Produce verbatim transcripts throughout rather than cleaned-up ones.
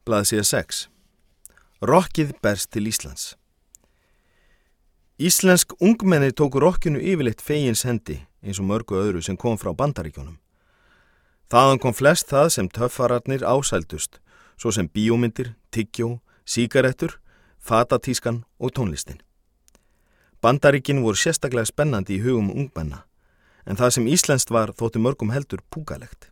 Blaðsíða sex. Rokkið berst til Íslands. Íslensk ungmenni tóku rokkinu yfirleitt fegins hendi eins og mörgu öðru sem kom frá Bandaríkjunum. Þaðan kom flest það sem töffararnir ásældust, svo sem bíómyndir, tyggjó, sígarettur, fatatískan og tónlistin. Bandaríkin voru sérstaklega spennandi í hugum ungmenna, en það sem íslenskt var þótti mörgum heldur púkalegt.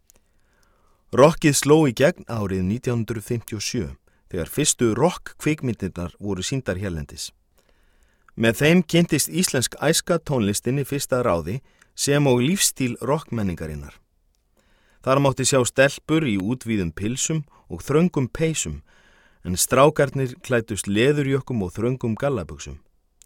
Rokkið sló í gegn árið nítján hundruð fimmtíu og sjö, þegar fyrstu rokk-kvikmyndirnar voru sýndar hérlendis. Með þeim kynntist íslensk æska tónlistinni fyrsta ráði sem og lífstíl rokkmenningarinnar. Þar mátti sjá stelpur í útvíðum pilsum og þröngum peysum, en strákarnir klæddust leðurjökkum og þröngum gallabuxum.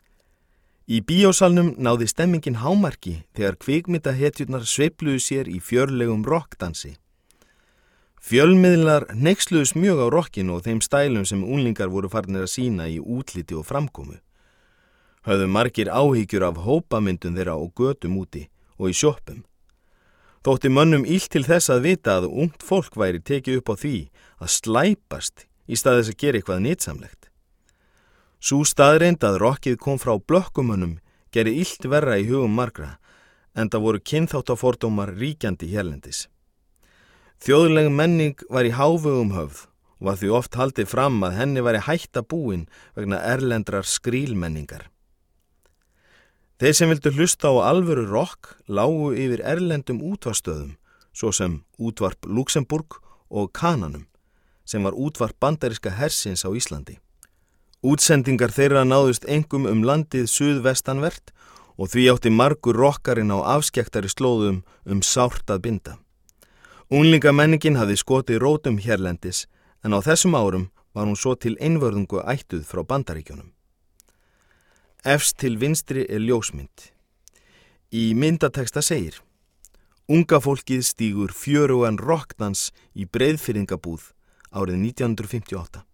Í bíósalnum náði stemmingin hámarki þegar kvikmyndahetjurnar sveifluðu sér í fjörlegum rokkdansi. Fjölmiðlar hneyksluðust mjög á rokkinu og þeim stælum sem unglingar voru farnir að sýna í útliti og framkomu. Höfðu margir áhyggjur af hópamyndun þeirra og götum úti og í sjoppum. Þótti mönnum illt til þess að vita að ungt fólk væri tekið upp á því að slæpast í stað þess að gera eitthvað nytsamlegt. Sú staðreynd að rokkið kom frá blökkumönnum gerði illt verra í hugum margra, enda voru kynþáttafordómar ríkjandi hérlendis. Þjóðleg menning var í hávegum höfð og var því oft haldið fram að henni væri hætta búin vegna erlendrar skrílmenningar. Þeir sem vildu hlusta á alvöru rokk lágu yfir erlendum útvarpsstöðum, svo sem útvarp Luxemburg og Kananum, sem var útvarp bandaríska hersins á Íslandi. Útsendingar þeirra náðust einkum um landið suðvestanvert og því átti margur rokkarinn á afskekktari slóðum um sárt að binda. Unglingamenningin hafði skotið rótum hérlendis, en á þessum árum var hún svo til einvörðungu ættuð frá Bandaríkjunum. Efst til vinstri er ljósmynd. Í myndateksta segir: Unga fólkið stígur fjörugan rokkdans í Breiðfirðingabúð árið nítján hundruð fimmtíu og átta.